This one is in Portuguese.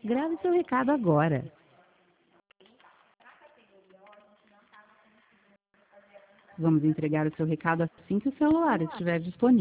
Grave seu recado agora. Vamos entregar o seu recado assim que o celular estiver disponível.